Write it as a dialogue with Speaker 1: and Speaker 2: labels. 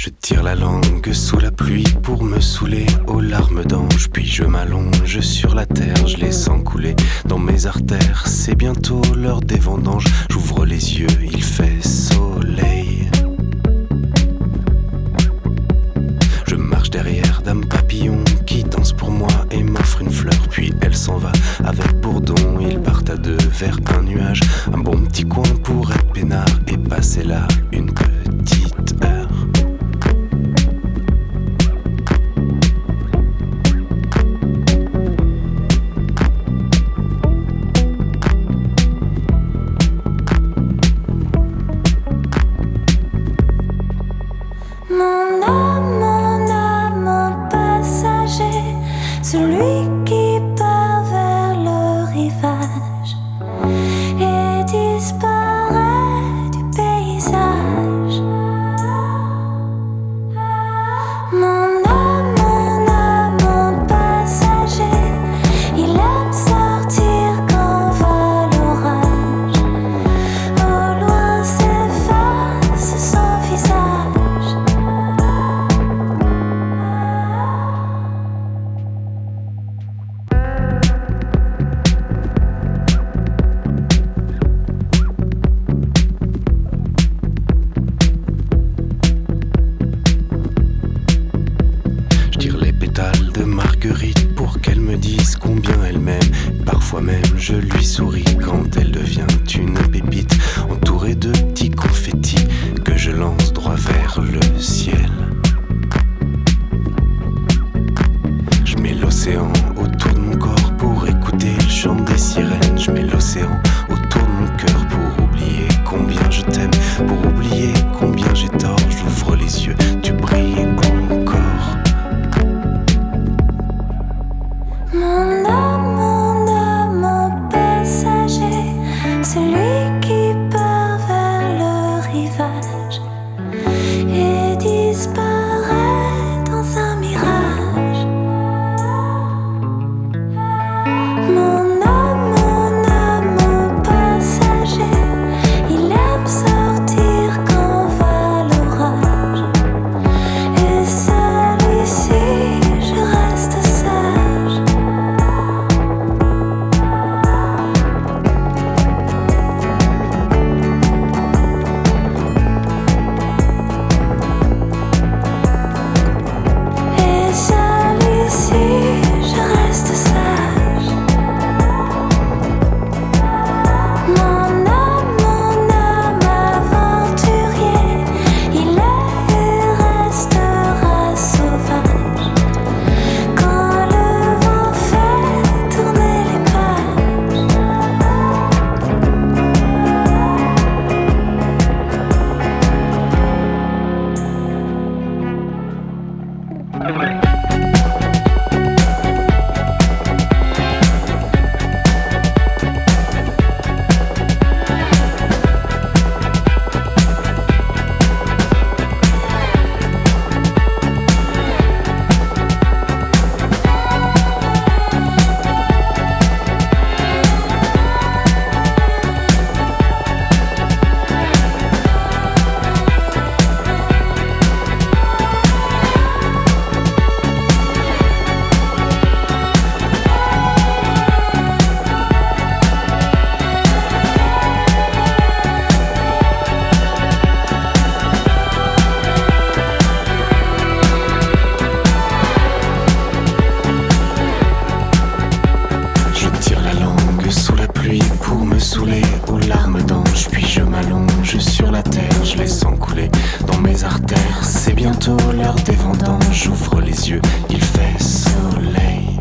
Speaker 1: Je tire la langue sous la pluie pour me saouler aux larmes d'ange. Puis je m'allonge sur la terre, je les sens couler dans mes artères. C'est bientôt l'heure des vendanges, j'ouvre les yeux, il fait soleil. Je marche derrière Dame Papillon qui danse pour moi et m'offre une fleur. Puis elle s'en va avec Bourdon, ils partent à deux vers un nuage. Un bon petit coin pour être peinard et passer là une petite heure.
Speaker 2: Mon âme, mon passager, celui qui part vers le rivage et disparaît du paysage. Mon âme, mon passager, il aime sortir quand va l'orage. Au loin s'efface son visage.
Speaker 1: De Marguerite pour qu'elle me dise combien elle m'aime. Parfois même je lui souris quand elle devient une pépite, entourée de petits confettis que je lance droit vers le ciel. Je mets l'océan autour de mon corps pour écouter le chant des sirènes. Je mets l'océan autour de mon cœur pour oublier combien je t'aime, pour oublier combien j'ai tort. J'ouvre les yeux, tu brilles encore.
Speaker 2: Mon âme, mon passager, celui qui part vers le rivage et disparaît dans un mirage. Mon âme, mon passager, il aime sortir quand va l'orage. Et seul ici, je reste sage. Pour me saouler aux larmes d'ange, puis je m'allonge sur la terre, je les sens couler dans mes artères. C'est bientôt l'heure des vendanges, j'ouvre les yeux, il fait soleil.